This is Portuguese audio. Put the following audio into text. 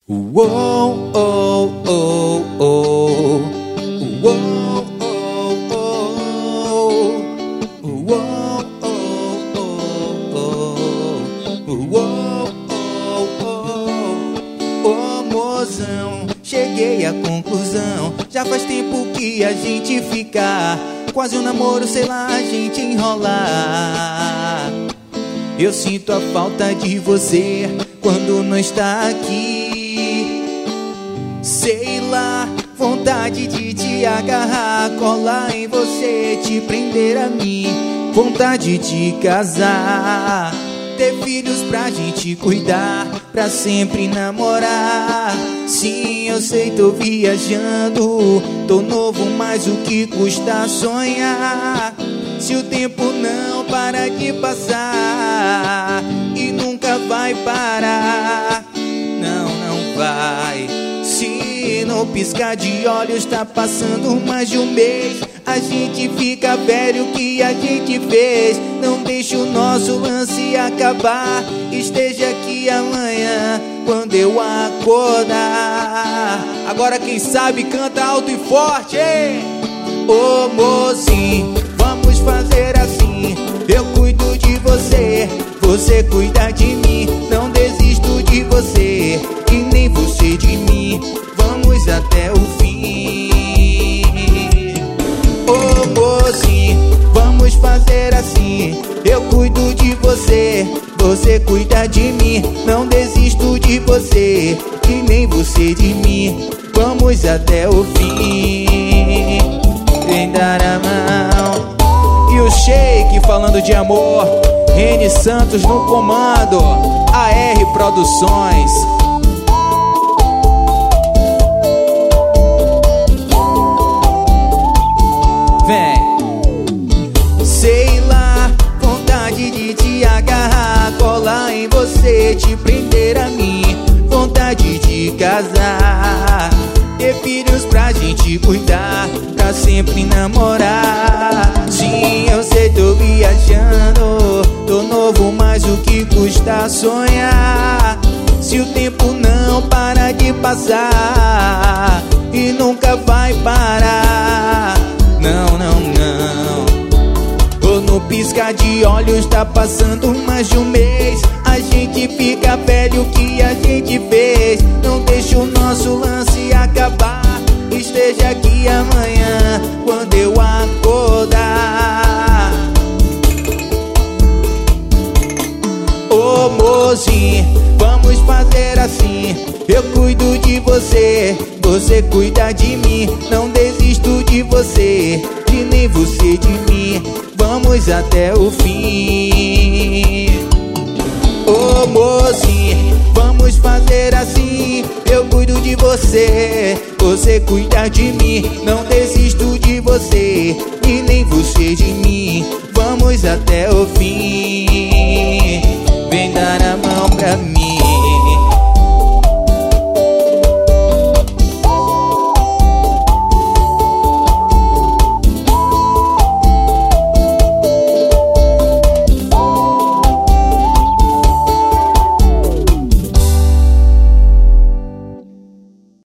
Uou, oh, oh, oh. Uou, oh, oh, oh. Uou, oh, oh, oh. Uou, oh, oh. Ô mozão, cheguei à conclusão. Já faz tempo que a gente fica, quase um namoro, sei lá, a gente enrolar. Eu sinto a falta de você quando não está aqui. Sei lá, vontade de te agarrar, colar em você, te prender a mim. Vontade de casar, ter filhos pra gente cuidar, pra sempre namorar. Sim, eu sei, tô viajando, tô novo, mas o que custa sonhar? Se o tempo não para de passar e nunca vai parar, não vai. Se no piscar de olhos tá passando mais de um mês, a gente fica velho, o que a gente fez? Não deixe o nosso lance acabar, esteja aqui amanhã quando eu acordar. Agora quem sabe canta alto e forte, hein? Ô mocinho, vamos fazer assim. Eu cuido de você, você cuida de mim. Não desisto de você e nem você de mim. Vamos até o fim. Ô mocinho, vamos fazer assim. Eu cuido de você, você cuida de mim. Não desisto de você e nem você de mim. Vamos até o fim. Vem dar a mão. E o Shake falando de amor, Rene Santos no comando, AR Produções. Vem. Sei lá, vontade de te agarrar, colar em você, te prender a mim. Vontade de casar, ter filhos pra gente cuidar, pra sempre namorar. Sim, eu sei, tô viajando, tô novo, mas o que custa sonhar? Se o tempo não para de passar e nunca vai parar, não. Ou no piscar de olhos tá passando mais de um mês, a gente fica velho, o que a gente fez? Não deixa o nosso lance acabar, esteja aqui amanhã quando eu acordar. Ô mocinho, vamos fazer assim. Eu cuido de você, você cuida de mim. Não desisto de você e nem você de mim. Vamos até o fim. Ô mocinho, vamos fazer assim. Eu cuido de você, você cuida de mim. Não desisto de você e nem você de mim. Vamos até o fim.